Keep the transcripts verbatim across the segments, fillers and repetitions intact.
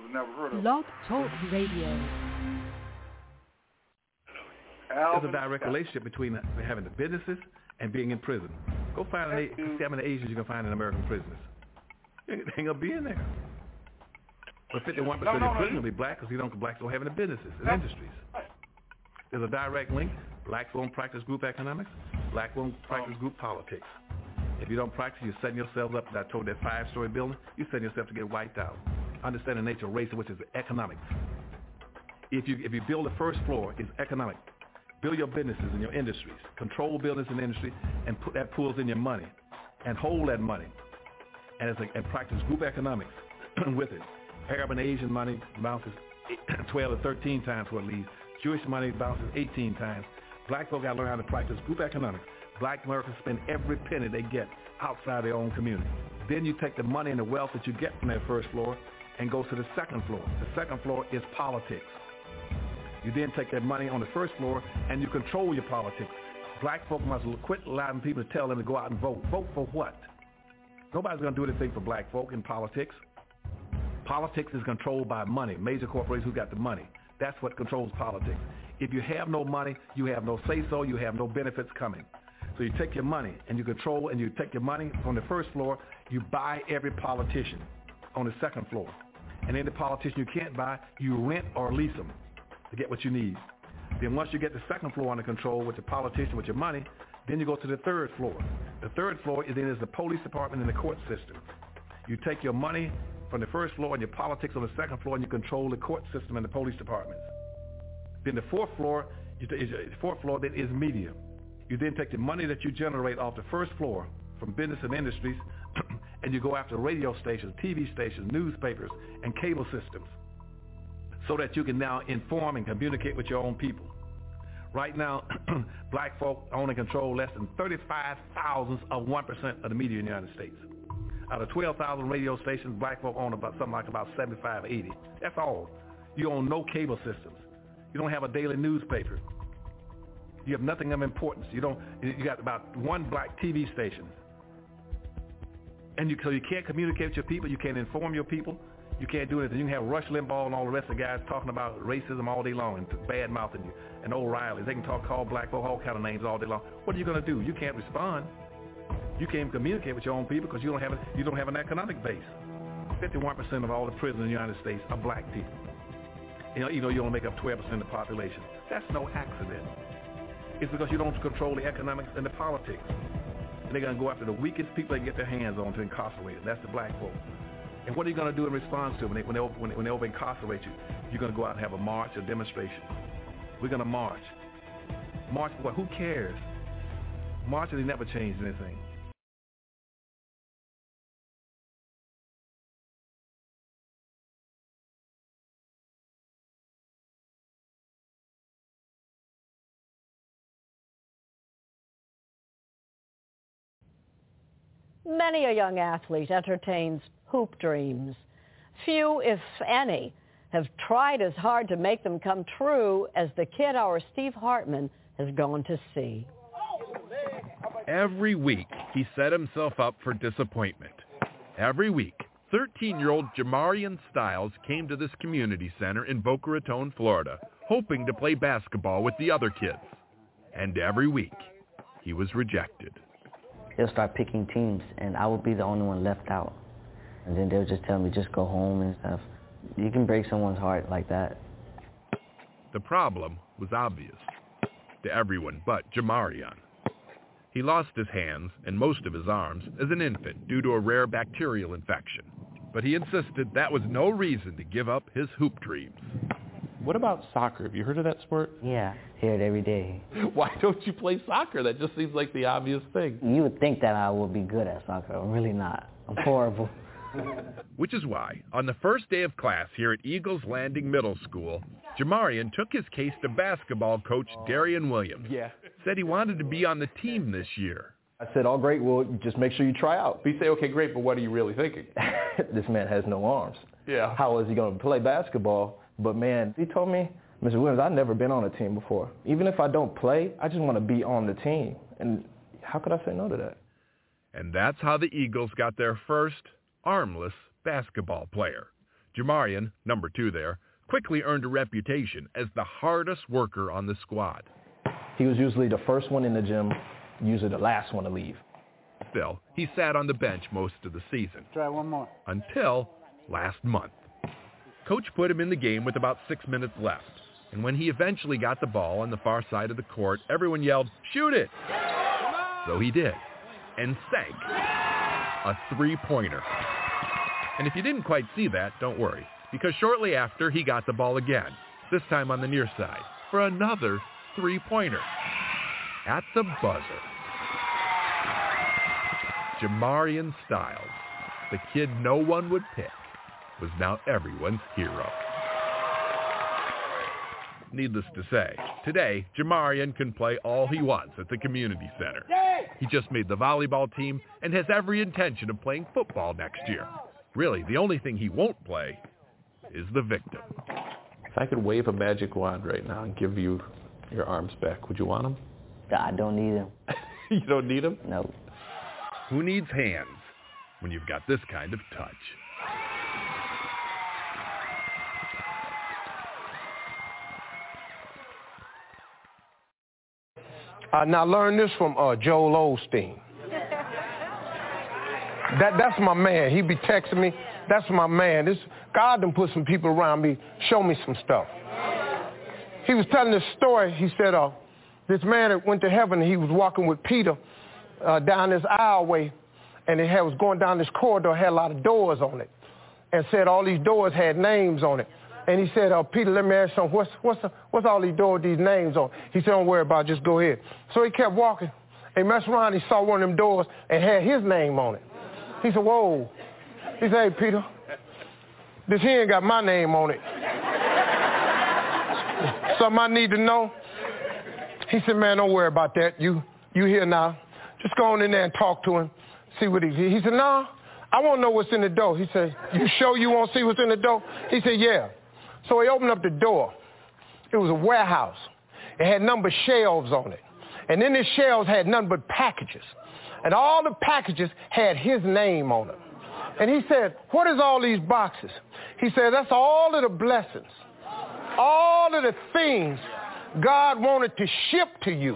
have never heard of. Blog Talk Radio. There's a direct relationship between having the businesses and being in prison. Go find an, see how many Asians you can find in American prisons. They ain't gonna be in there. But fifty-one percent no, no, of the prison no. will be black because you don't blacks don't have any businesses and industries. There's a direct link. Blacks won't practice group economics. Black won't practice group politics. If you don't practice, you're setting yourself up. I told that five-story building, you're setting yourself to get wiped out. Understand the nature of race, which is economics. If you if you build the first floor, it's economic. Build your businesses and your industries. Control business and industry, and put that pulls in your money, and hold that money, and it's a, and practice group economics with it. Arab and Asian money bounces twelve to thirteen times what it leaves. Jewish money bounces eighteen times. Black folk got to learn how to practice group economics. Black Americans spend every penny they get outside their own community. Then you take the money and the wealth that you get from that first floor and go to the second floor. The second floor is politics. You then take that money on the first floor and you control your politics. Black folk must quit allowing people to tell them to go out and vote. Vote for what? Nobody's going to do anything for black folk in politics. Politics is controlled by money, major corporations who got the money. That's what controls politics. If you have no money, you have no say-so, you have no benefits coming. So you take your money and you control, and you take your money from the first floor, you buy every politician on the second floor. And any politician you can't buy, you rent or lease them to get what you need. Then once you get the second floor under control with the politician, with your money, then you go to the third floor. The third floor is then is the police department and the court system. You take your money from the first floor and your politics on the second floor, and you control the court system and the police departments. Then the fourth floor, you t- the fourth floor then is media. You then take the money that you generate off the first floor from business and industries, and you go after radio stations, T V stations, newspapers, and cable systems, so that you can now inform and communicate with your own people. Right now, black folk own and control less than thirty-five thousandths of one percent of the media in the United States. Out of twelve thousand radio stations, black folk own about something like about seventy-five, eighty. That's all. You own no cable systems. You don't have a daily newspaper. You have nothing of importance. You don't. You got about one black T V station, and you so you can't communicate with your people. You can't inform your people. You can't do anything. You can have Rush Limbaugh and all the rest of the guys talking about racism all day long and bad mouthing you, and O'Reilly. They can talk, call black folk all kind of names all day long. What are you going to do? You can't respond. You can't communicate with your own people because you don't have a, you don't have an economic base. fifty-one percent of all the prisoners in the United States are black people. You know, you know, you only make up twelve percent of the population. That's no accident. It's because you don't control the economics and the politics. And they're going to go after the weakest people they can get their hands on to incarcerate them. That's the black folk. And what are you going to do in response to it when they, when they, when they, when they over incarcerate you? You're going to go out and have a march, a demonstration. We're going to march. March for what? Who cares? Marching, they never changed anything. Many a young athlete entertains hoop dreams. Few, if any, have tried as hard to make them come true as the kid our Steve Hartman has gone to see. Every week, he set himself up for disappointment. Every week, thirteen-year-old Jamarian Styles came to this community center in Boca Raton, Florida, hoping to play basketball with the other kids. And every week, he was rejected. They'll start picking teams, and I would be the only one left out. And then they'll just tell me, just go home and stuff. You can break someone's heart like that. The problem was obvious to everyone but Jamarian. He lost his hands and most of his arms as an infant due to a rare bacterial infection. But he insisted that was no reason to give up his hoop dreams. What about soccer? Have you heard of that sport? Yeah, hear it every day. Why don't you play soccer? That just seems like the obvious thing. You would think that I would be good at soccer. I'm really not. I'm horrible. Which is why, on the first day of class here at Eagles Landing Middle School, Jamarian took his case to basketball coach Darian Williams. Yeah. Said he wanted to be on the team this year. I said, oh, great, well, just make sure you try out. We say, okay, great, but what are you really thinking? This man has no arms. Yeah. How is he going to play basketball? But, man, he told me, Mister Williams, I've never been on a team before. Even if I don't play, I just want to be on the team. And how could I say no to that? And that's how the Eagles got their first armless basketball player. Jamarian, number two there, quickly earned a reputation as the hardest worker on the squad. He was usually the first one in the gym, usually the last one to leave. Still, he sat on the bench most of the season. Try one more. Until last month. Coach put him in the game with about six minutes left, and when he eventually got the ball on the far side of the court, everyone yelled, "Shoot it!" So he did, and sank a three-pointer. And if you didn't quite see that, don't worry, because shortly after, he got the ball again, this time on the near side, for another three-pointer at the buzzer. Jamarian Styles, the kid no one would pick, was now everyone's hero. Needless to say, today, Jamarian can play all he wants at the community center. He just made the volleyball team and has every intention of playing football next year. Really, the only thing he won't play is the victim. If I could wave a magic wand right now and give you your arms back, would you want them? I don't need them. You don't need them? No. Who needs hands when you've got this kind of touch? Uh, now learn this from uh, Joel Osteen. That that's my man. He be texting me. That's my man. This God done put some people around me, show me some stuff. He was telling this story. He said, uh, this man that went to heaven. He was walking with Peter uh, down this aisleway, and it had, was going down this corridor. Had a lot of doors on it, and said all these doors had names on it. And he said, uh, Peter, let me ask you something. What's, what's, the, what's all these doors, these names on? He said, don't worry about it. Just go ahead. So he kept walking. And he messed around. He saw one of them doors and had his name on it. He said, whoa. He said, hey, Peter, this here ain't got my name on it. Something I need to know? He said, man, don't worry about that. You you here now. Just go on in there and talk to him. See what he He said, no, I want to know what's in the door. He said, you sure you want to see what's in the door? He said, yeah. So he opened up the door. It was a warehouse. It had numbered shelves on it. And then the shelves had nothing but packages. And all the packages had his name on them. And he said, what is all these boxes? He said, that's all of the blessings, all of the things God wanted to ship to you.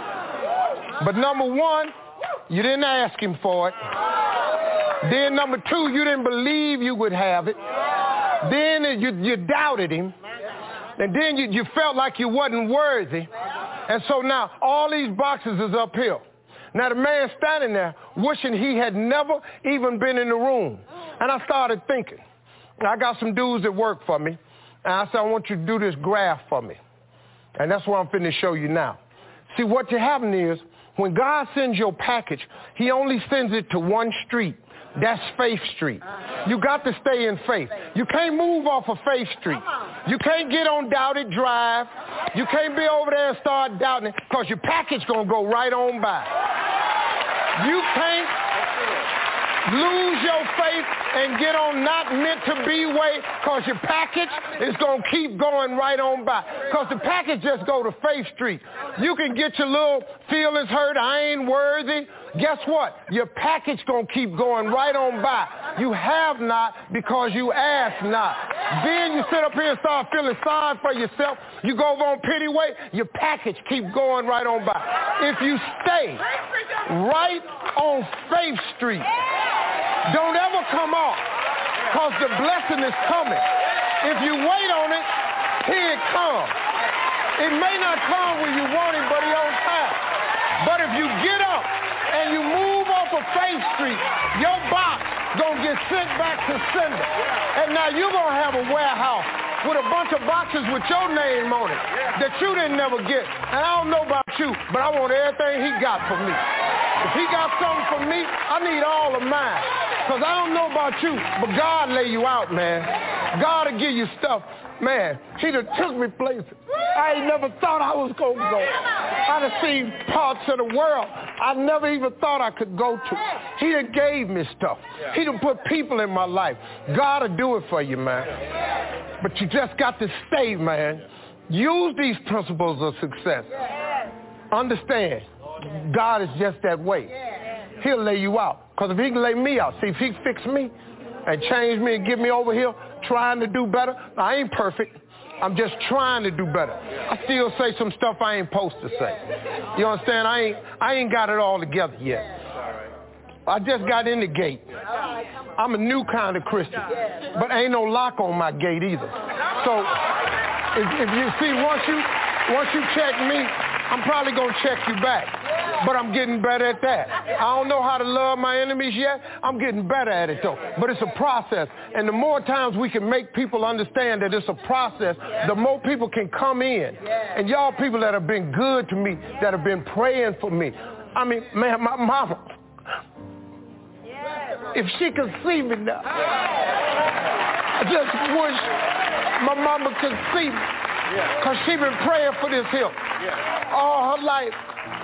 But number one, you didn't ask him for it. Then number two, you didn't believe you would have it. Then you, you doubted him. And then you, you felt like you wasn't worthy. And so now all these boxes is uphill. Now the man standing there wishing he had never even been in the room. And I started thinking. I got some dudes that work for me. And I said, I want you to do this graph for me. And that's what I'm finna show you now. See, what happening is when God sends your package, he only sends it to one street. That's Faith Street. You got to stay in faith. You can't move off of Faith Street. You can't get on Doubted Drive. You can't be over there and start doubting it because your package going to go right on by. You can't lose your faith and get on not meant to be way because your package is going to keep going right on by. Because the package just go to Faith Street. You can get your little feelings hurt. I ain't worthy. Guess what? Your package going to keep going right on by. You have not because you ask not. Then you sit up here and start feeling sorry for yourself. You go over on Pity Way, your package keep going right on by. If you stay right on Faith Street, don't ever come off because the blessing is coming. If you wait on it, here it comes. It may not come when you want it, but it's on time. But if you get up and you move off of Faith Street, your box gonna get sent back to sender. And now you're gonna have a warehouse with a bunch of boxes with your name on it that you didn't never get. And I don't know about you, but I want everything he got for me. If he got something for me, I need all of mine. Because I don't know about you, but God lay you out, man. God will give you stuff. Man, he done took me places I ain't never thought I was going to go. I done seen parts of the world I never even thought I could go to. He done gave me stuff. He done put people in my life. God will do it for you, man. But you just got to stay, man. Use these principles of success. Understand, God is just that way. He'll lay you out. Because if he can lay me out, see, if he fix me and change me and get me over here, trying to do better. I ain't perfect. I'm just trying to do better. I still say some stuff I ain't supposed to say. You understand? I ain't I ain't got it all together yet. I just got in the gate. I'm a new kind of Christian, but ain't no lock on my gate either. So if, if you see, once you once you check me, I'm probably gonna check you back. But I'm getting better at that. I don't know how to love my enemies yet. I'm getting better at it though. But it's a process. And the more times we can make people understand that it's a process, the more people can come in. And y'all people that have been good to me, that have been praying for me. I mean, man, my mama, if she could see me now, I just wish my mama could see me. Because she been praying for this here all her life.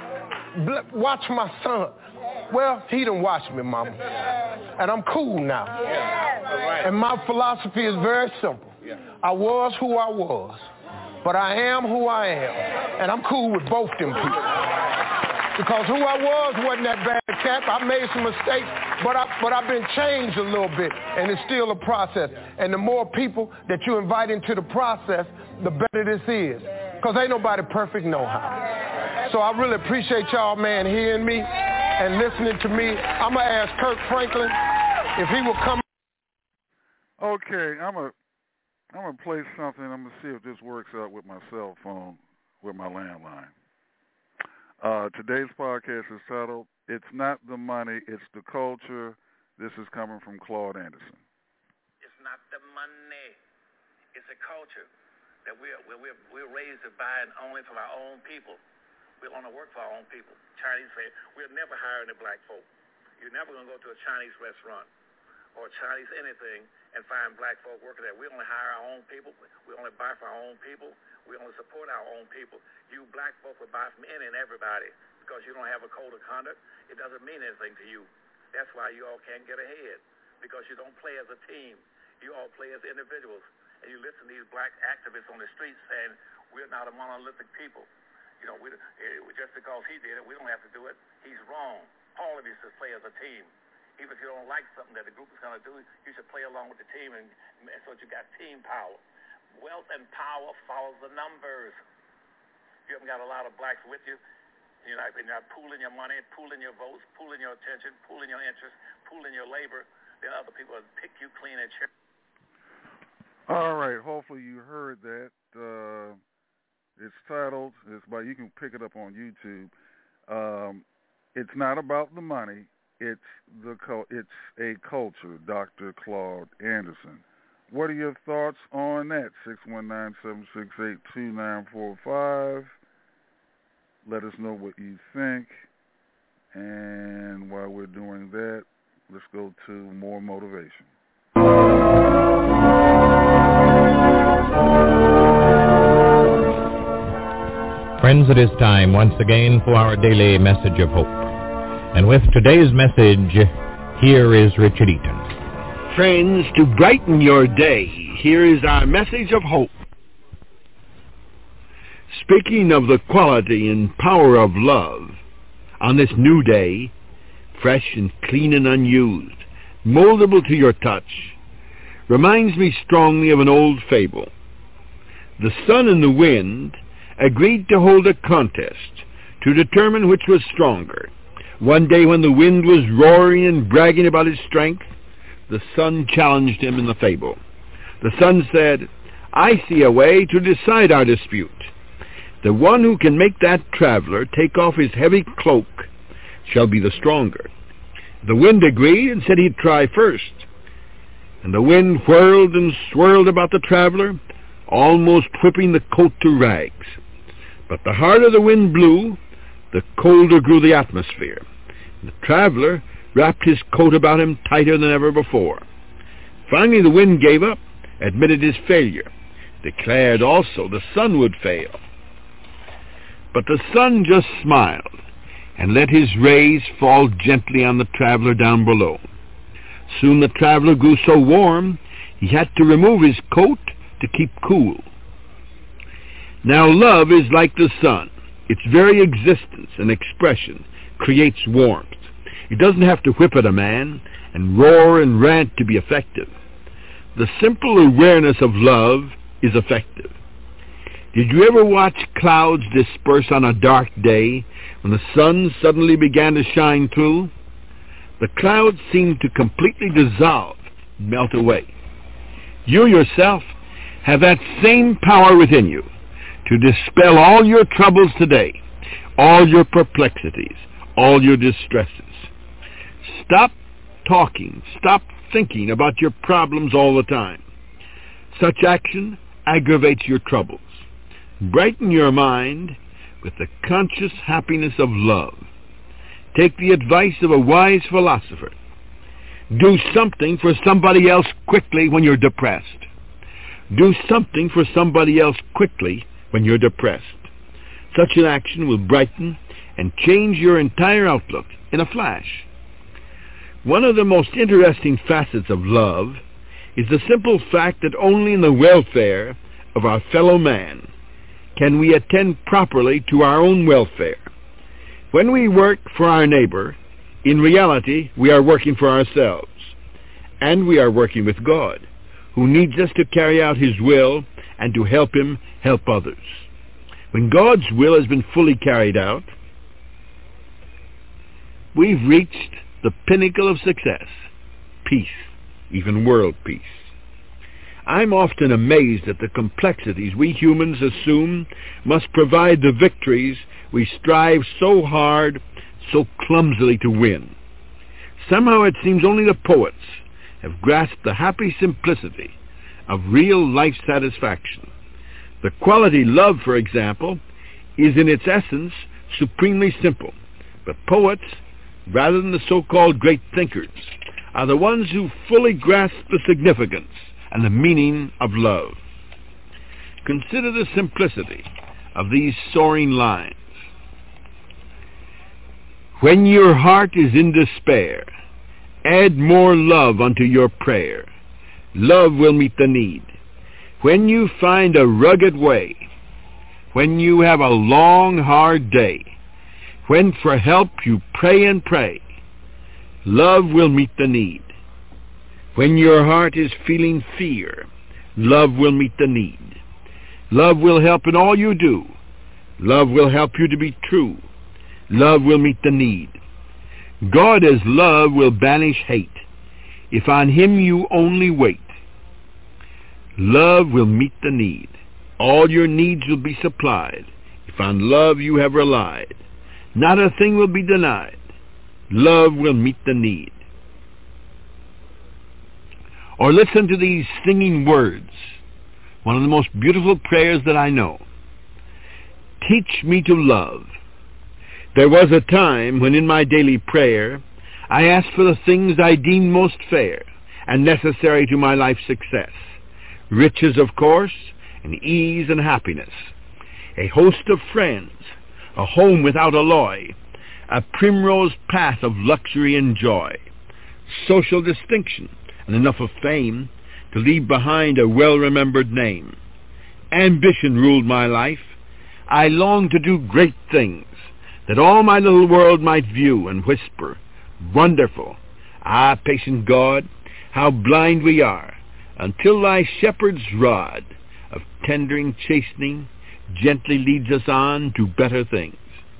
Watch my son. Well, he done watched me, mama. And I'm cool now. And my philosophy is very simple. I was who I was, but I am who I am. And I'm cool with both them people. Because who I was wasn't that bad, Cap. I made some mistakes, but, I, but I've been changed a little bit, and it's still a process. And the more people that you invite into the process, the better this is. Because ain't nobody perfect no how. So I really appreciate y'all, man, hearing me and listening to me. I'm going to ask Kirk Franklin if he will come. Okay, I'm going I'm gonna play something. I'm going to see if this works out with my cell phone, with my landline. Uh, today's podcast is titled, It's Not the Money, It's the Culture. This is coming from Claude Anderson. It's not the money. It's a culture that we're, we're, we're raised to buy and only from our own people. We want to work for our own people. Chinese say, we'll never hire any black folk. You're never going to go to a Chinese restaurant or Chinese anything and find black folk working there. We only hire our own people. We only buy for our own people. We only support our own people. You black folk will buy from any and everybody because you don't have a code of conduct. It doesn't mean anything to you. That's why you all can't get ahead, because you don't play as a team. You all play as individuals. And you listen to these black activists on the streets saying, we're not a monolithic people. You know, we, just because he did it, we don't have to do it. He's wrong. All of you should play as a team. Even if you don't like something that the group is going to do, you should play along with the team, and, and so that you got team power. Wealth and power follows the numbers. If you haven't got a lot of blacks with you, you're not, you're not pooling your money, pooling your votes, pooling your attention, pooling your interests, pooling your labor, then other people will pick you clean and cheer. All right, hopefully you heard that. Uh, it's titled, it's by, you can pick it up on YouTube. Um, it's not about the money, it's the it's a culture, Doctor Claude Anderson. What are your thoughts on that? six one nine, seven six eight, two nine four five. Let us know what you think. And while we're doing that, let's go to more motivation. Friends, it is time once again for our daily message of hope. And with today's message, here is Richard Eaton. Friends, to brighten your day, here is our message of hope. Speaking of the quality and power of love, on this new day, fresh and clean and unused, moldable to your touch, reminds me strongly of an old fable. The sun and the wind agreed to hold a contest to determine which was stronger. One day when the wind was roaring and bragging about his strength, the sun challenged him in the fable. The sun said, I see a way to decide our dispute. The one who can make that traveler take off his heavy cloak shall be the stronger. The wind agreed and said he'd try first. And the wind whirled and swirled about the traveler, almost whipping the coat to rags. But the harder the wind blew, the colder grew the atmosphere. The traveler wrapped his coat about him tighter than ever before. Finally the wind gave up, admitted his failure, declared also the sun would fail. But the sun just smiled and let his rays fall gently on the traveler down below. Soon the traveler grew so warm he had to remove his coat to keep cool. Now love is like the sun. Its very existence and expression creates warmth. It doesn't have to whip at a man and roar and rant to be effective. the simple awareness of love is effective. Did you ever watch clouds disperse on a dark day when the sun suddenly began to shine through? The clouds seemed to completely dissolve, melt away. You yourself have that same power within you to dispel all your troubles today, all your perplexities, all your distresses. Stop talking, stop thinking about your problems all the time. Such action aggravates your troubles. Brighten your mind with the conscious happiness of love. Take the advice of a wise philosopher. Do something for somebody else quickly when you're depressed. Do something for somebody else quickly when you're depressed. Such an action will brighten and change your entire outlook in a flash. One of the most interesting facets of love is the simple fact that only in the welfare of our fellow man can we attend properly to our own welfare. When we work for our neighbor, in reality we are working for ourselves, and we are working with God, who needs us to carry out his will and to help him help others. When God's will has been fully carried out, we've reached the pinnacle of success, peace, even world peace. I'm often amazed at the complexities we humans assume must provide the victories we strive so hard, so clumsily to win. Somehow it seems only the poets have grasped the happy simplicity of real life satisfaction. The quality love, for example, is in its essence supremely simple, but poets, rather than the so-called great thinkers, are the ones who fully grasp the significance and the meaning of love. Consider the simplicity of these soaring lines. When your heart is in despair, add more love unto your prayer. Love will meet the need. When you find a rugged way, when you have a long, hard day, when for help you pray and pray, love will meet the need. When your heart is feeling fear, love will meet the need. Love will help in all you do. Love will help you to be true. Love will meet the need. God as love will banish hate, if on him you only wait. Love will meet the need. All your needs will be supplied, if on love you have relied. Not a thing will be denied. Love will meet the need. Or listen to these singing words, one of the most beautiful prayers that I know. Teach me to love. There was a time when in my daily prayer I asked for the things I deemed most fair and necessary to my life's success. Riches, of course, and ease and happiness. A host of friends, a home without alloy, a primrose path of luxury and joy, social distinction, and enough of fame to leave behind a well-remembered name. Ambition ruled my life. I longed to do great things, that all my little world might view and whisper, wonderful. Ah, patient God, how blind we are, until thy shepherd's rod of tendering chastening gently leads us on to better things.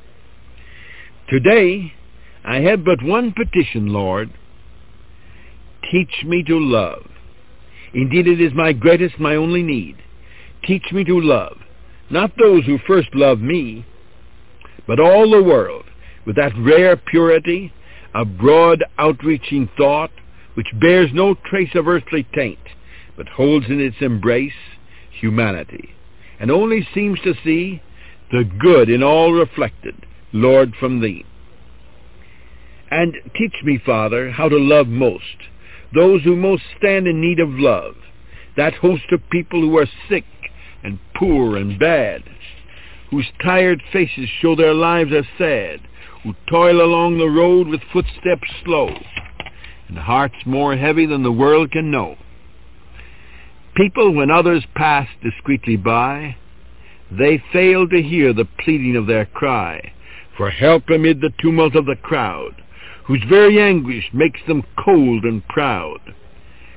Today, I have but one petition, Lord. Teach me to love. Indeed, it is my greatest, my only need. Teach me to love, not those who first loved me, but all the world, with that rare purity, a broad outreaching thought, which bears no trace of earthly taint, but holds in its embrace humanity, and only seems to see the good in all reflected, Lord, from thee. And teach me, Father, how to love most, those who most stand in need of love, that host of people who are sick and poor and bad, whose tired faces show their lives are sad, who toil along the road with footsteps slow, and hearts more heavy than the world can know. People, when others pass discreetly by, they fail to hear the pleading of their cry for help amid the tumult of the crowd, whose very anguish makes them cold and proud.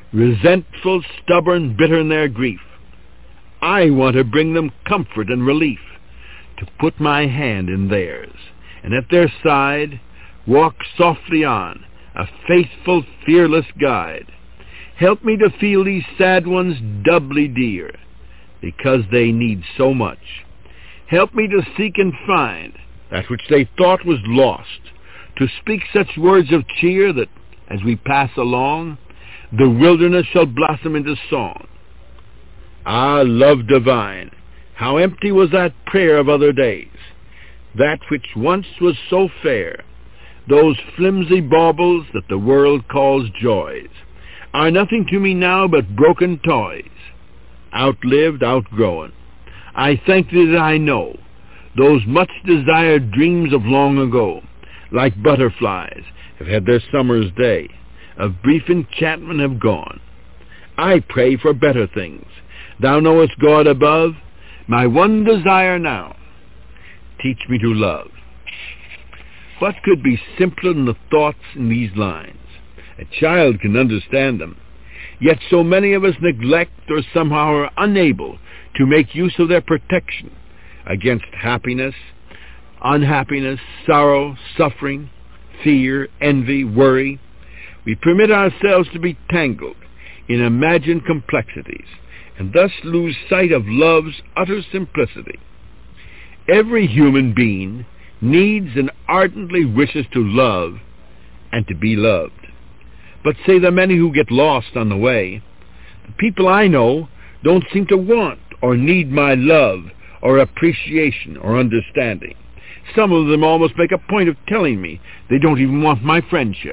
resentful, stubborn, bitter in their grief. I want to bring them comfort and relief, to put my hand in theirs, and at their side walk softly on, a faithful, fearless guide. Help me to feel these sad ones doubly dear, because they need so much. Help me to seek and find that which they thought was lost, to speak such words of cheer that, as we pass along, the wilderness shall blossom into song. Ah, love divine, how empty was that prayer of other days, that which once was so fair. Those flimsy baubles that the world calls joys are nothing to me now but broken toys, outlived, outgrown. I thank thee that I know those much-desired dreams of long ago, like butterflies, have had their summer's day, of brief enchantment have gone. I pray for better things. Thou knowest, God above, my one desire now. Teach me to love. What could be simpler than the thoughts in these lines? A child can understand them. Yet so many of us neglect or somehow are unable to make use of their protection against happiness, unhappiness, sorrow, suffering, fear, envy, worry. We permit ourselves to be tangled in imagined complexities and thus lose sight of love's utter simplicity. Every human being needs and ardently wishes to love and to be loved. But say the many who get lost on the way, the people I know don't seem to want or need my love or appreciation or understanding. Some of them almost make a point of telling me they don't even want my friendship.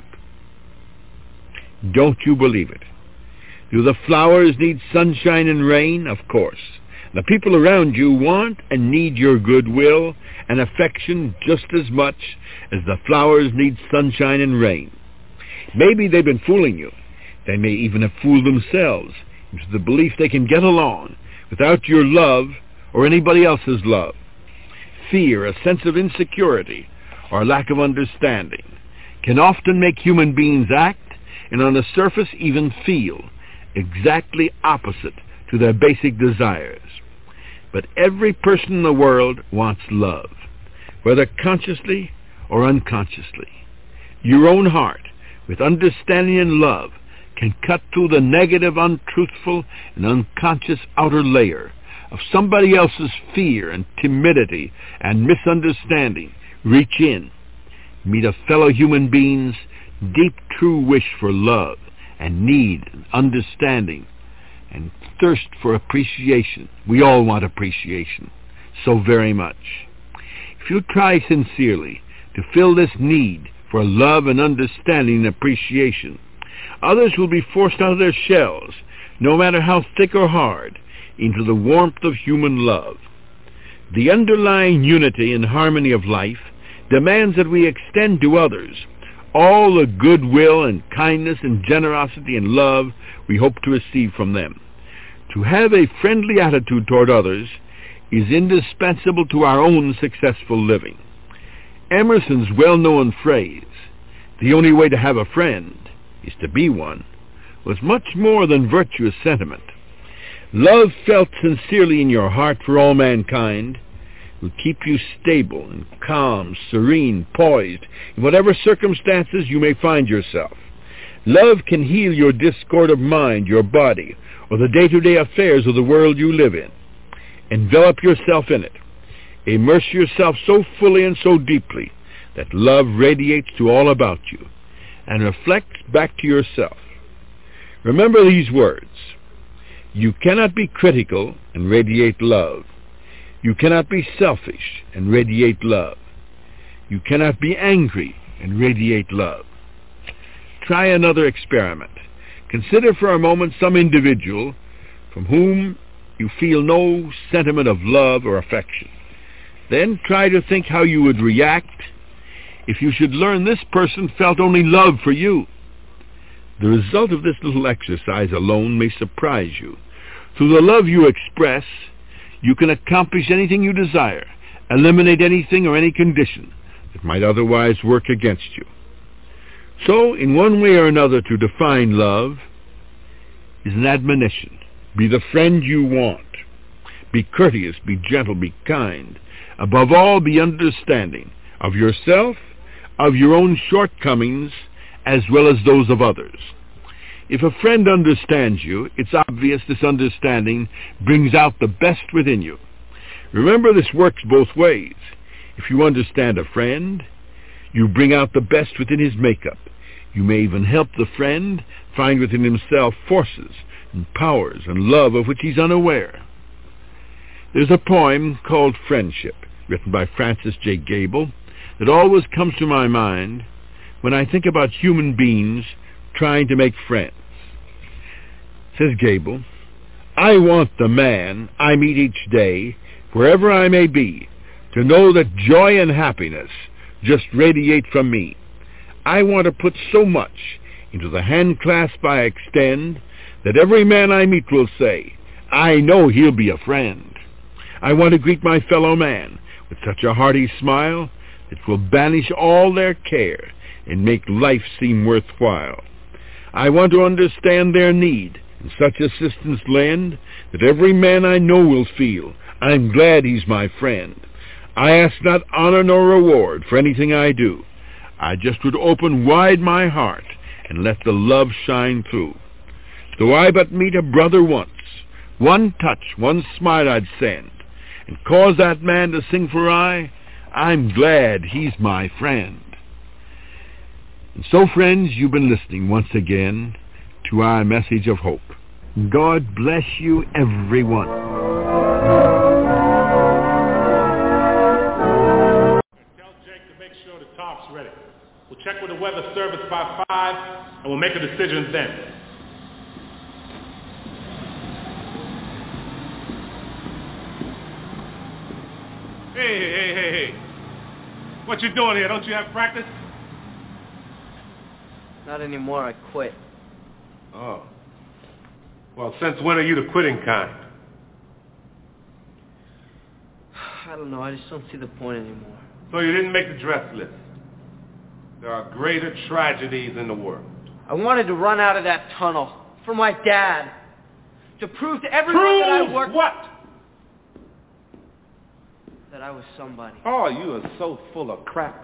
Don't you believe it? Do the flowers need sunshine and rain? Of course. The people around you want and need your goodwill and affection just as much as the flowers need sunshine and rain. Maybe they've been fooling you. They may even have fooled themselves into the belief they can get along without your love or anybody else's love. Fear, a sense of insecurity, or lack of understanding can often make human beings act, and on the surface even feel, exactly opposite to their basic desires. But every person in the world wants love, whether consciously or unconsciously. Your own heart, with understanding and love, can cut through the negative, untruthful, and unconscious outer layer of somebody else's fear and timidity and misunderstanding. Reach in, meet a fellow human being's deep, true wish for love and need and understanding and thirst for appreciation. We all want appreciation so very much. If you try sincerely to fill this need for love and understanding and appreciation, others will be forced out of their shells, no matter how thick or hard, into the warmth of human love. The underlying unity and harmony of life demands that we extend to others all the goodwill and kindness and generosity and love we hope to receive from them. To have a friendly attitude toward others is indispensable to our own successful living. Emerson's well-known phrase, "The only way to have a friend is to be one," was much more than virtuous sentiment. Love felt sincerely in your heart for all mankind will keep you stable and calm, serene, poised in whatever circumstances you may find yourself. Love can heal your discord of mind, your body, or the day-to-day affairs of the world you live in. Envelop yourself in it. Immerse yourself so fully and so deeply that love radiates to all about you and reflects back to yourself. Remember these words. You cannot be critical and radiate love. You cannot be selfish and radiate love. You cannot be angry and radiate love. Try another experiment. Consider for a moment some individual from whom you feel no sentiment of love or affection. Then try to think how you would react if you should learn this person felt only love for you. The result of this little exercise alone may surprise you. Through the love you express, you can accomplish anything you desire, eliminate anything or any condition that might otherwise work against you. So, in one way or another to define love, is an admonition. Be the friend you want. Be courteous, be gentle, be kind. Above all, be understanding of yourself, of your own shortcomings, as well as those of others. If a friend understands you, it's obvious this understanding brings out the best within you. Remember, this works both ways. If you understand a friend, you bring out the best within his makeup. You may even help the friend find within himself forces and powers and love of which he's unaware. There's a poem called Friendship, written by Francis J. Gable, that always comes to my mind when I think about human beings trying to make friends. Says Gable, I want the man I meet each day, wherever I may be, to know that joy and happiness just radiate from me. I want to put so much into the hand clasp I extend that every man I meet will say, I know he'll be a friend. I want to greet my fellow man with such a hearty smile that will banish all their care and make life seem worthwhile. I want to understand their need and such assistance lend that every man I know will feel, I'm glad he's my friend. I ask not honor nor reward for anything I do. I just would open wide my heart and let the love shine through. Though I but meet a brother once, one touch, one smile I'd send, and cause that man to sing for aye, I'm glad he's my friend. And so, friends, you've been listening once again to our message of hope. God bless you, everyone. Tell Jake to make sure the tarp's ready. We'll check with the weather service by five, and we'll make a decision then. Hey, hey, hey, hey. What you doing here? Don't you have practice? Not anymore. I quit. Oh. Well, since when are you the quitting kind? I don't know. I just don't see the point anymore. So you didn't make the dress list. There are greater tragedies in the world. I wanted to run out of that tunnel for my dad. To prove to everyone prove that I worked... what? That I was somebody. Oh, you are so full of crap.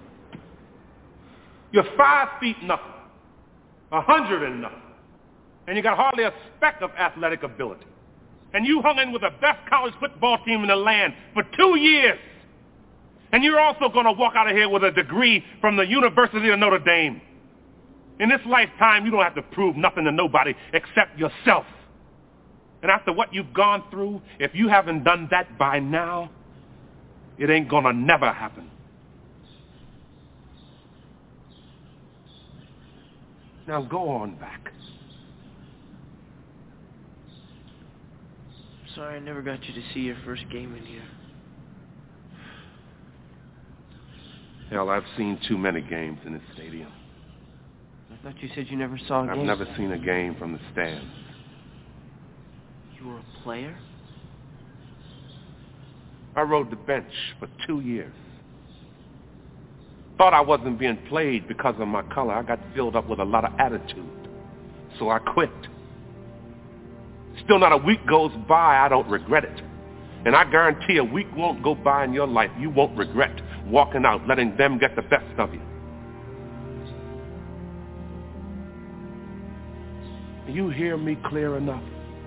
You're five feet nothing. A hundred and nothing. And you got hardly a speck of athletic ability. And you hung in with the best college football team in the land for two years. And you're also going to walk out of here with a degree from the University of Notre Dame. In this lifetime, you don't have to prove nothing to nobody except yourself. And after what you've gone through, if you haven't done that by now, it ain't going to never happen. Now go on back. Sorry I never got you to see your first game in here. Hell, I've seen too many games in this stadium. I thought you said you never saw a I've game. I've never seen a game from the stands. You were a player? I rode the bench for two years. Thought I wasn't being played because of my color. I got filled up with a lot of attitude. So I quit. Still not a week goes by, I don't regret it. And I guarantee a week won't go by in your life you won't regret walking out, letting them get the best of you. You hear me clear enough?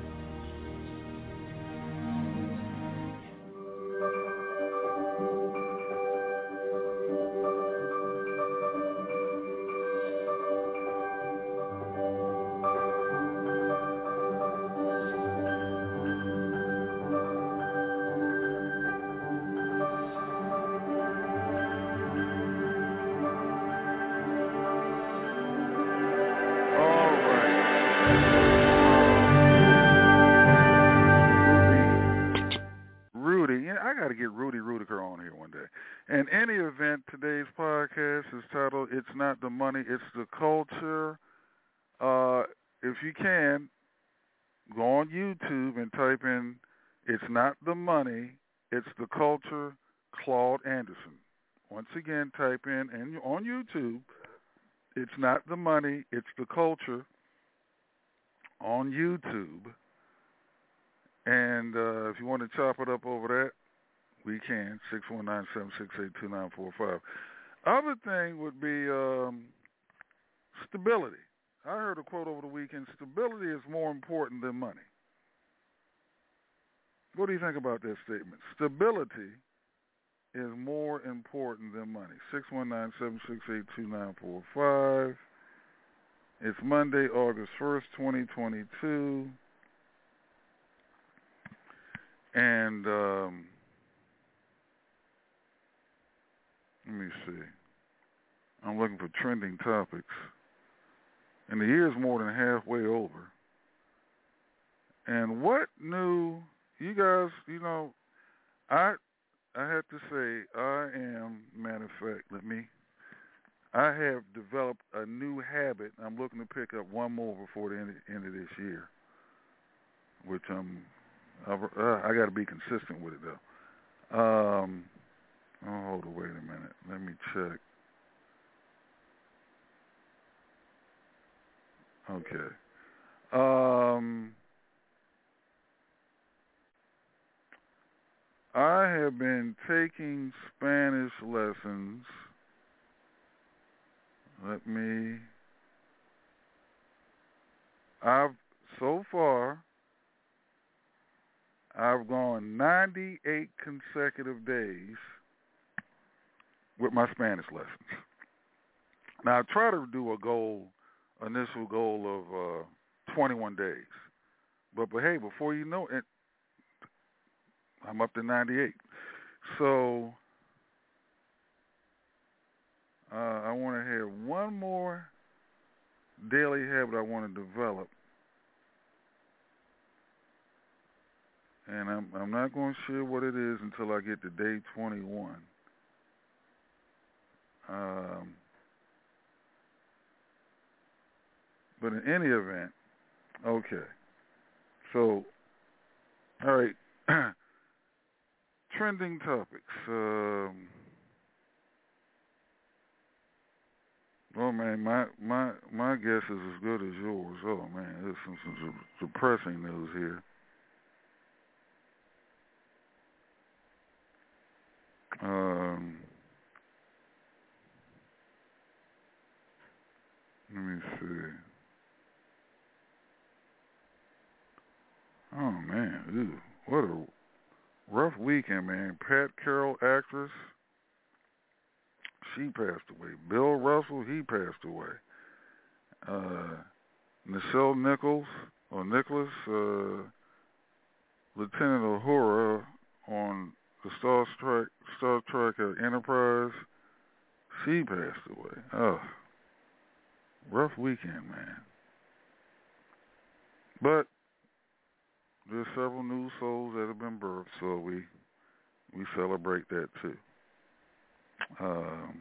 In any event, today's podcast is titled, It's Not the Money, It's the Culture. Uh, if you can, go on YouTube and type in, It's Not the Money, It's the Culture, Claude Anderson. Once again, type in, and on YouTube, It's Not the Money, It's the Culture, on YouTube. And uh, if you want to chop it up over that, we can, six one nine, seven six eight, two nine four five. Other thing would be um, stability. I heard a quote over the weekend, stability is more important than money. What do you think about that statement? Stability is more important than money. six one nine, seven six eight, two nine four five. It's Monday, August first, twenty twenty-two. And um, let me see. I'm looking for trending topics. And the year's more than halfway over. And what new, you guys, you know, I I have to say, I am, matter of fact, let me, I have developed a new habit. I'm looking to pick up one more before the end, end of this year, which I'm, I've, uh, I got to be consistent with it, though. Um, oh, hold on, wait a minute. Let me check. Okay. Um, I have been taking Spanish lessons. Let me, I've, so far, I've gone ninety-eight consecutive days with my Spanish lessons. Now, I try to do a goal, initial goal of uh, twenty-one days. But, but hey, before you know it, I'm up to ninety-eight. So, uh, I want to have one more daily habit I want to develop. And I'm I'm not going to share what it is until I get to day twenty-one. Um, but in any event, okay. So, all right. Trending topics. Um, oh man, my my my guess is as good as yours. Oh man, there's some, some depressing news here. Um, let me see. Oh man, ew, what a rough weekend, man. Pat Carroll, actress, she passed away. Bill Russell, he passed away. Uh, Nichelle Nichols, or Nicholas, uh, Lieutenant Uhura on the Star Trek, Star Trek Enterprise, she passed away. Oh, rough weekend, man. But there's several new souls that have been birthed, so we we celebrate that too. Um,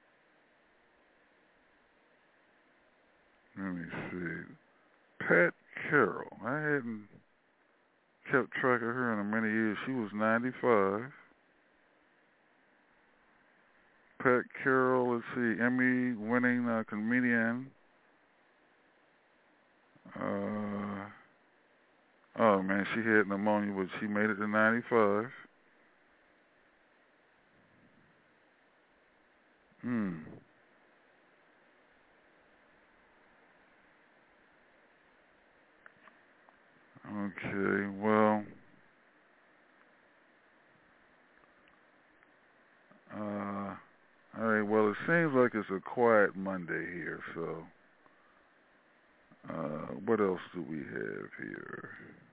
let me see. Pat Carroll. I hadn't kept track of her in many years. She was ninety-five. Pat Carroll, let's see, Emmy-winning uh, comedian. Uh, oh, man, she had pneumonia, but she made it to ninety-five. Hmm. Okay, well, uh, all right, well, it seems like it's a quiet Monday here, so, uh, what else do we have here?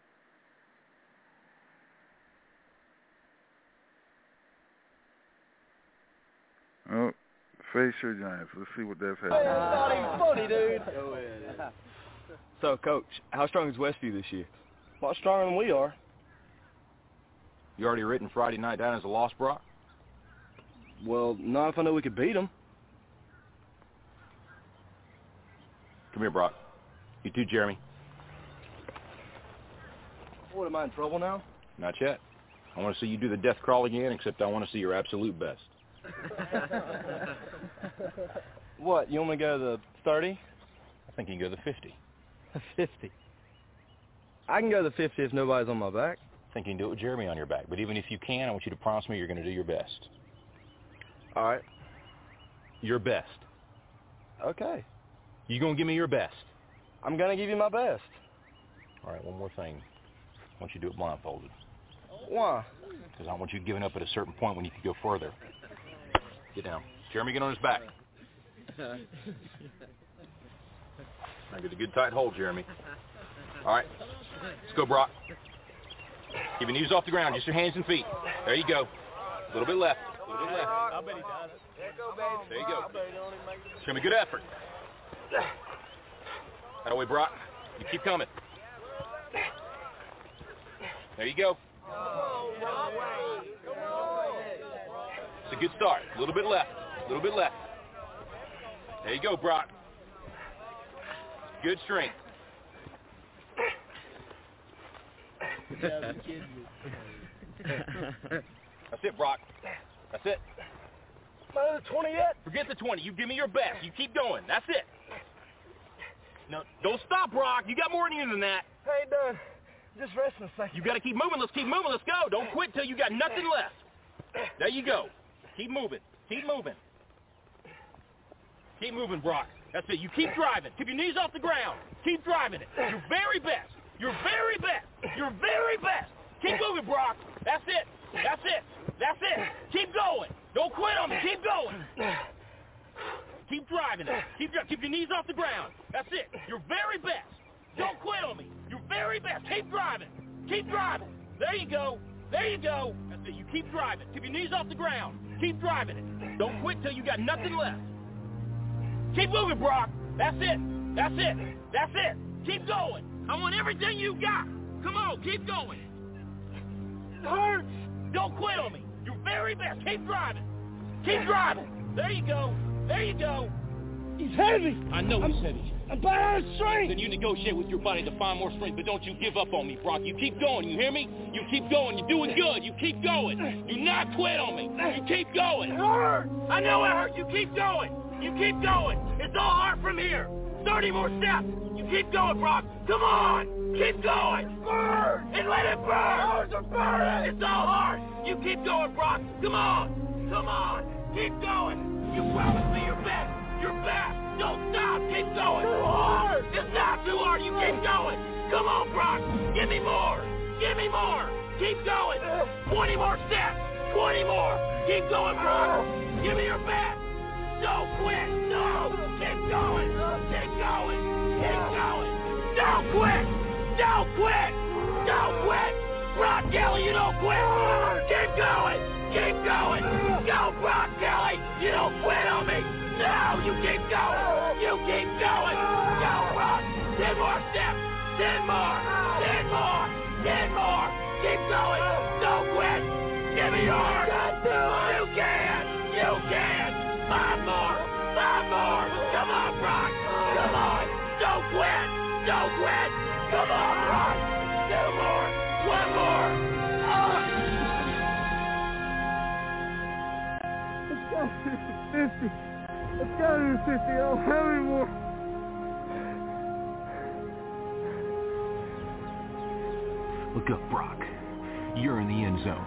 Oh, face your giants. Let's see what that's happening. Uh, funny, dude. Oh, yeah, so, Coach, how strong is Westview this year? A lot stronger than we are. You already written Friday night down as a loss, Brock? Well, not if I know we could beat them. Come here, Brock. You too, Jeremy. What, am I in trouble now? Not yet. I want to see you do the death crawl again, except I want to see your absolute best. What, you want me to go to the thirty? I think you can go to the fifty. fifty? I can go the fifty if nobody's on my back. I think you can do it with Jeremy on your back. But even if you can, I want you to promise me you're going to do your best. All right. Your best. Okay. You going to give me your best? I'm going to give you my best. All right, one more thing. I want you to do it blindfolded. Why? Because I want you giving up at a certain point when you can go further. Get down. Jeremy, get on his back. Now get a good tight hold, Jeremy. All right. Let's go, Brock. Keep your knees off the ground, just your hands and feet. There you go. A little bit left. A little bit left. I bet he does. There you go. Jeremy, good effort. That way, Brock. You keep coming. There you go. It's a good start. A little bit left. A little bit left. There you go, Brock. Good strength. That's it, Brock. That's it. Not the twenty yet? Forget the twenty. You give me your best. You keep going. That's it. No, don't stop, Brock. You got more in you than that. I ain't done. Just resting a second. You got to keep moving. Let's keep moving. Let's go. Don't quit till you got nothing left. There you go. Keep moving. Keep moving. Keep moving, Brock. That's it. You keep driving. Keep your knees off the ground. Keep driving it. Your very best. Your very best. Your very best. Keep moving, Brock. That's it. That's it. That's it. Keep going. Don't quit on me. Keep going. Keep driving it. Keep keep your knees off the ground. That's it. Your very best. Don't quit on me. Your very best. Keep driving. Keep driving. There you go. There you go. That's it. You keep driving. Keep your knees off the ground. Keep driving it. Don't quit till you got nothing left. Keep moving, Brock. That's it. That's it. That's it. Keep going. I want everything you got. Come on, keep going. It hurts. Don't quit on me. Your very best. Keep driving. Keep driving. There you go. There you go. He's heavy. I know I'm, he's heavy. I'm by out of strength. Then you negotiate with your body to find more strength, but don't you give up on me, Brock. You keep going. You hear me? You keep going. You're doing good. You keep going. Do not quit on me. You keep going. It hurts. I know it hurts. You keep going. You keep going. It's all hard from here. thirty more steps. You keep going, Brock. Come on. Keep going. Burn. And let it burn. It's burning. It's all hard. You keep going, Brock. Come on. Come on. Keep going. You promised me your best. Your best. Don't stop. Keep going. Too hard. It's not too hard. You keep going. Come on, Brock. Give me more. Give me more. Keep going. twenty more steps. twenty more. Keep going, Brock. Give me your best. Don't quit. No. Keep going. Keep going. Keep going. Don't quit. Don't quit. Don't quit. Brock Kelly, you don't quit. Keep going. Keep going. Go, Brock Kelly. You don't quit on me. No, you keep going. You keep going. Go, Brock. Ten more steps. Ten more. Ten more. Ten more. Keep going. Don't quit. Give me yours. You can. You can. Five more. Five more. Come on, Brock. Come on. Don't quit. Don't quit. Come on, Brock. Two more. One more. Oh. Let's go. fifty. Let's go to fifty. I don't have any more. Look up, Brock. You're in the end zone.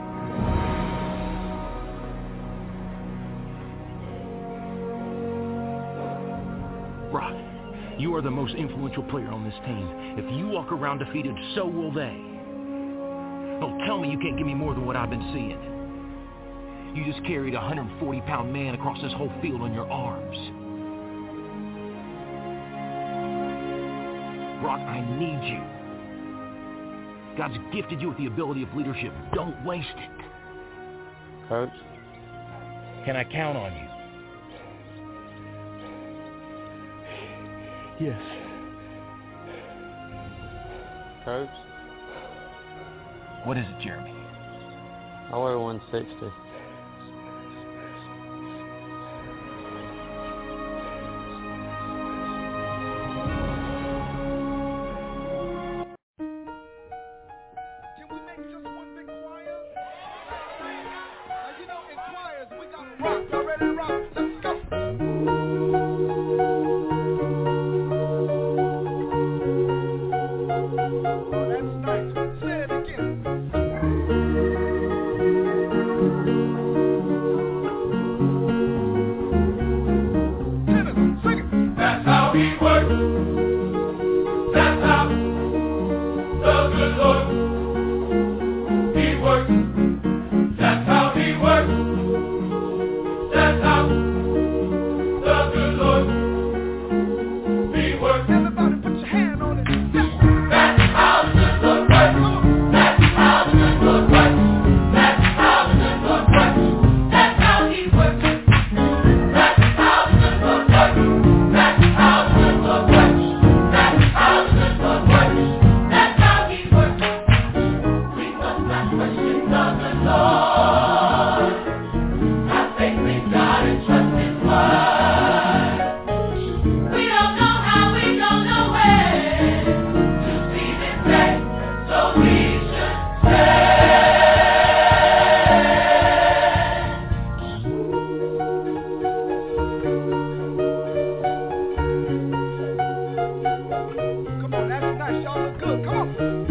Brock, you are the most influential player on this team. If you walk around defeated, so will they. Don't tell me you can't give me more than what I've been seeing. You just carried a one hundred forty pound man across this whole field on your arms. Brock, I need you. God's gifted you with the ability of leadership. Don't waste it. Coach? Can I count on you? Yes. Coach? What is it, Jeremy? I weigh one sixty. Let's go. not questions of the Lord. Have faith in God and trust His word. We don't know how, we don't know when to see this day, so we should Come on, that's nice. Y'all look good. Come on.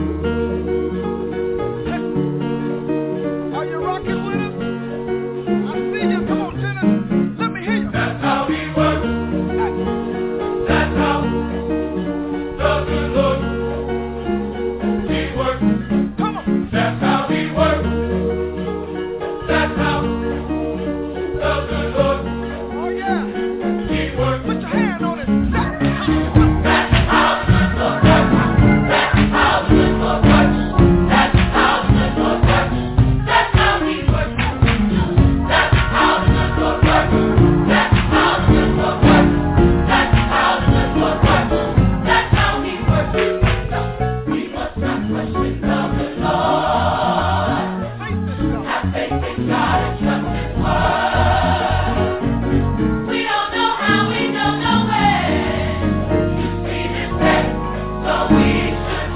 Are you rocking with us? I see you. Come on, Jenna. Let me hear you. That's how we work. That's how the good Lord He works. Come on. That's how we work. That's how the good Lord Oh, yeah. He works. Put your hand on it. That's how the good Lord works. That's how the good Lord works. That's how the good Lord works. That's how He works. That's how the good Lord works. That's how the good Lord works. That's how the good Lord works. That's how He works. We must not question of the Lord. Have faith in God and trust His word. We don't know how, we don't know when to see this day, so we should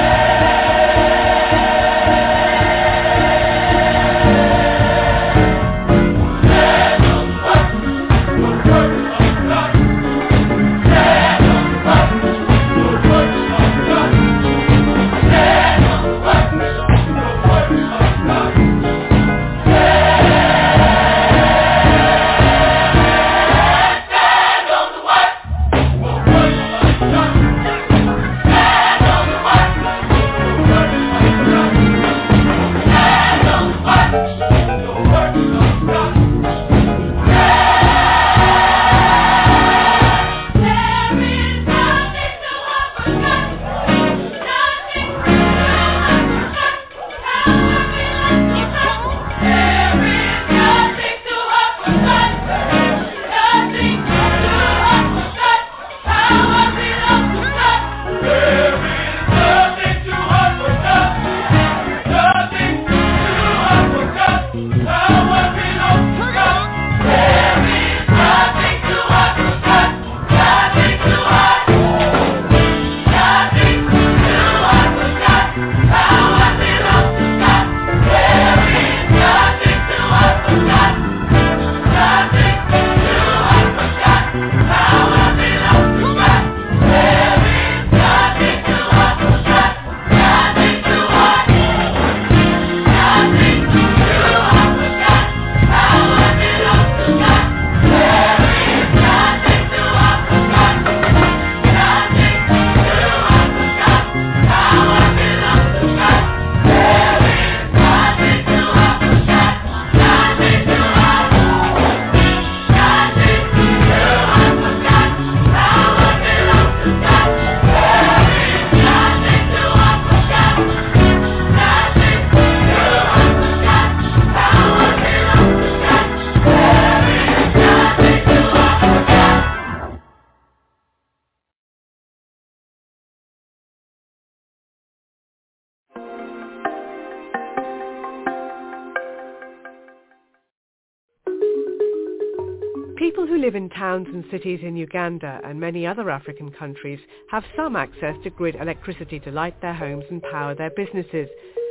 People who live in towns and cities in Uganda and many other African countries have some access to grid electricity to light their homes and power their businesses.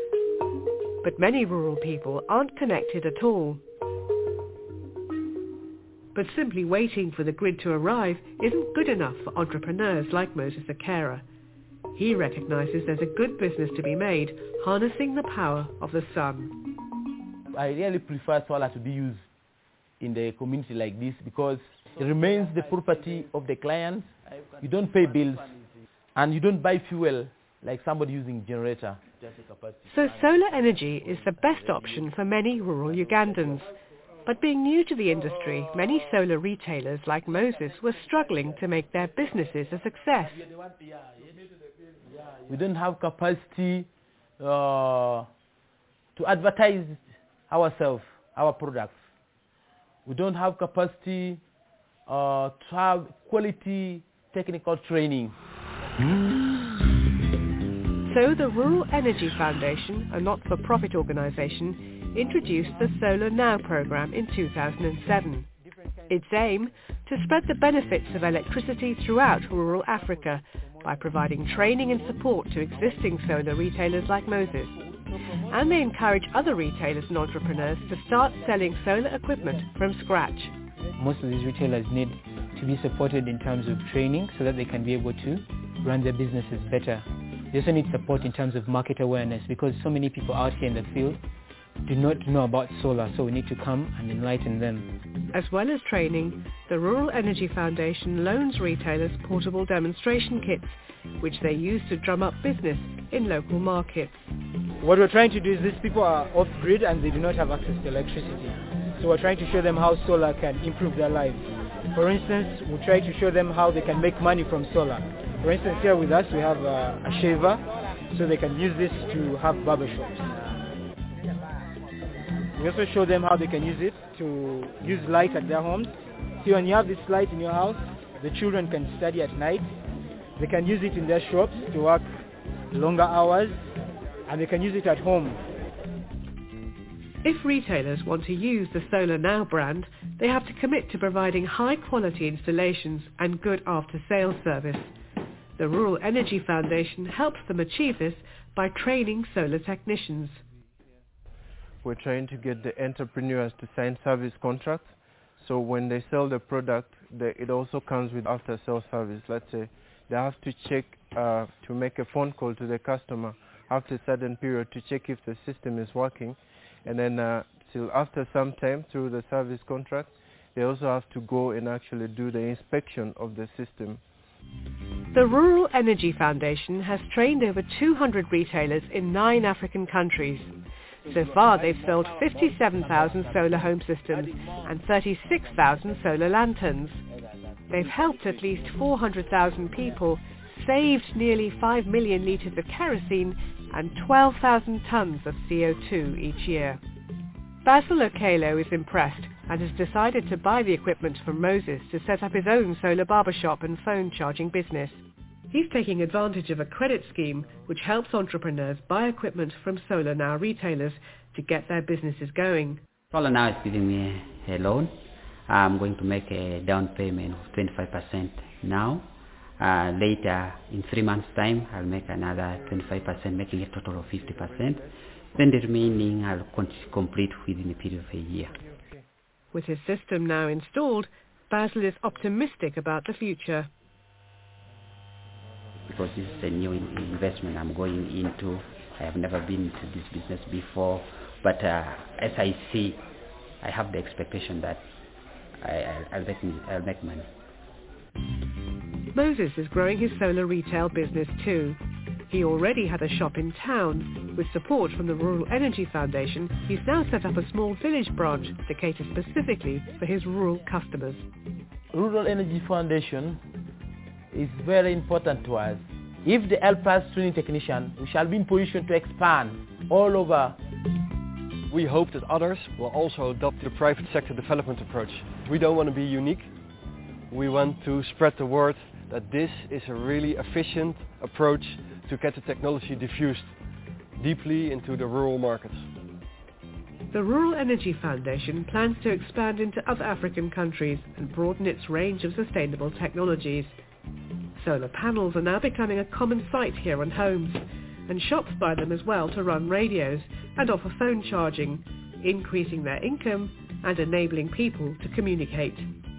But many rural people aren't connected at all. But simply waiting for the grid to arrive isn't good enough for entrepreneurs like Moses Akera. He recognizes there's a good business to be made harnessing the power of the sun. I really prefer solar to be used in the community like this because it remains the property of the client. You don't pay bills and you don't buy fuel like somebody using generator. So solar energy is the best option for many rural Ugandans. But being new to the industry, many solar retailers like Moses were struggling to make their businesses a success. We don't have capacity uh, to advertise ourselves, our products. We don't have capacity uh, to have quality technical training. So the Rural Energy Foundation, a not-for-profit organisation, introduced the Solar Now program in two thousand seven. Its aim, to spread the benefits of electricity throughout rural Africa by providing training and support to existing solar retailers like Moses. And they encourage other retailers and entrepreneurs to start selling solar equipment from scratch. Most of these retailers need to be supported in terms of training so that they can be able to run their businesses better. They also need support in terms of market awareness because so many people out here in the field do not know about solar, so we need to come and enlighten them. As well as training, the Rural Energy Foundation loans retailers portable demonstration kits, which they use to drum up business in local markets. What we're trying to do is these people are off-grid and they do not have access to electricity. So we're trying to show them how solar can improve their lives. For instance, we try to show them how they can make money from solar. For instance, here with us we have a, a shaver, so they can use this to have barbershops. We also show them how they can use it to use light at their homes. See, when you have this light in your house, the children can study at night. They can use it in their shops to work longer hours, and they can use it at home. If retailers want to use the Solar Now brand, they have to commit to providing high-quality installations and good after-sales service. The Rural Energy Foundation helps them achieve this by training solar technicians. We're trying to get the entrepreneurs to sign service contracts, so when they sell the product, they, it also comes with after-sales service. Let's say they have to check uh, to make a phone call to the customer after a certain period to check if the system is working, and then uh, till after some time through the service contract, they also have to go and actually do the inspection of the system. The Rural Energy Foundation has trained over two hundred retailers in nine African countries. So far they've sold fifty-seven thousand solar home systems and thirty-six thousand solar lanterns. They've helped at least four hundred thousand people, saved nearly five million litres of kerosene and twelve thousand tonnes of C O two each year. Basil Okelo is impressed and has decided to buy the equipment from Moses to set up his own solar barbershop and phone charging business. He's taking advantage of a credit scheme which helps entrepreneurs buy equipment from Solar Now retailers to get their businesses going. Solar Now is giving me a loan. I'm going to make a down payment of twenty-five percent now. Uh, later, in three months' time, I'll make another twenty-five percent, making a total of fifty percent. Then the remaining I'll complete within a period of a year. With his system now installed, Basil is optimistic about the future. Because this is a new investment I'm going into. I have never been into this business before, but uh, as I see, I have the expectation that I, I'll, make, I'll make money. Moses is growing his solar retail business too. He already had a shop in town. With support from the Rural Energy Foundation, he's now set up a small village branch to cater specifically for his rural customers. Rural Energy Foundation is very important to us. If they help us training technicians, we shall be in position to expand all over. We hope that others will also adopt the private sector development approach. We don't want to be unique. We want to spread the word that this is a really efficient approach to get the technology diffused deeply into the rural markets. The Rural Energy Foundation plans to expand into other African countries and broaden its range of sustainable technologies. Solar panels are now becoming a common sight here on homes, and shops buy them as well to run radios and offer phone charging, increasing their income and enabling people to communicate.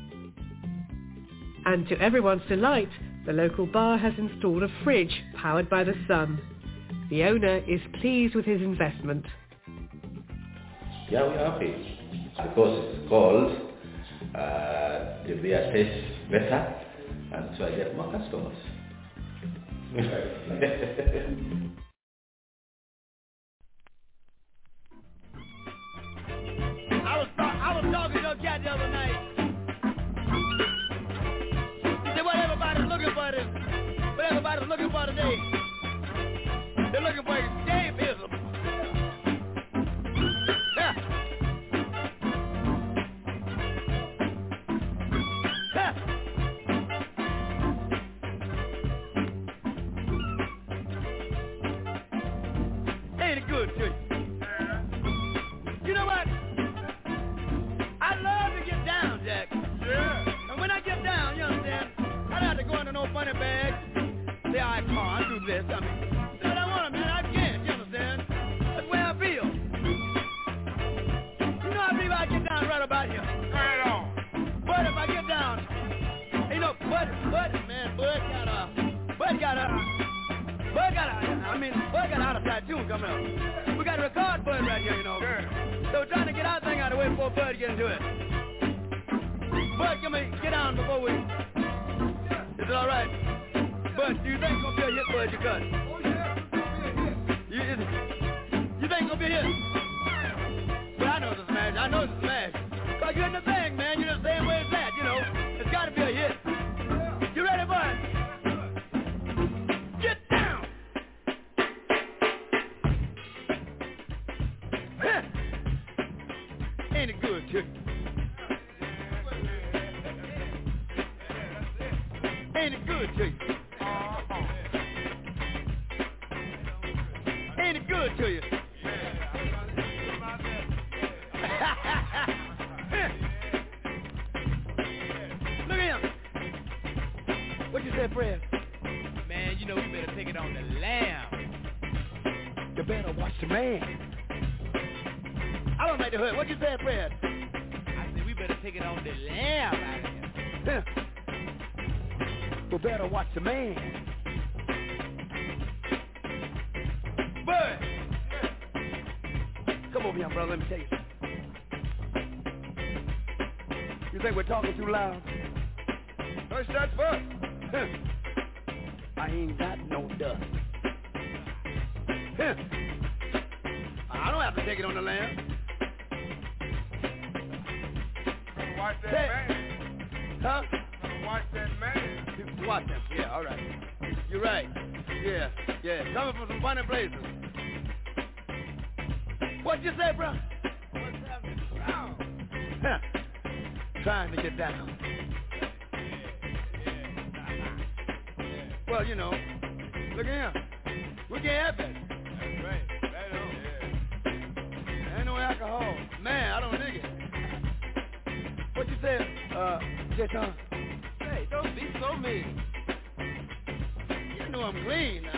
And to everyone's delight, the local bar has installed a fridge powered by the sun. The owner is pleased with his investment. Yeah, we're happy because it's cold, uh, the beer tastes better, and so I get more customers. I was, I was talking to a cat the other night. He said, what everybody's looking for is, what everybody's looking for today. They're looking for escapism. Yeah. Yeah. got a, Bud got a, I mean, Bud got out of sight tune coming up. We got to record Bud right here, you know. Sure. So we're trying to get our thing out of the way before Bud get into it. Bud, come here, get down before we. Is it all right? Bud, do you think it's gonna be a hit, Bud? You cut. You, is, you think it's gonna be a hit? Well, I know it's a smash. I know it's a smash. Cause you're in the thing, man. You're the same way as that, you know. It's got to be a hit. You ready, Bud? Get down. Ain't it good, chick? Ain't it good to you? Ain't it good to you? Look at him. What you say, Fred? Man, you know we better take it on the lamb. You better watch the man. I don't make the hood. What you say, Fred? I said we better take it on the lamb out of here. You better watch the man. Bud! Come over here, brother. Let me tell you something. You think we're talking too loud? First that's first. I ain't got no dust. I don't have to take it on the land. Watch that Say, man. Huh? Watch that man. Watch them. Yeah, all right. You're right. Yeah, yeah. Coming from some funny places. What'd you say, bro? What's happening? Oh. Huh. Trying to get down. Well, you know, look at him. We can't have that. That's right. Right on. Yeah. Ain't no alcohol. Man, I don't dig it. What you say, uh, J-Ton? Hey, don't be so mean. You know I'm clean.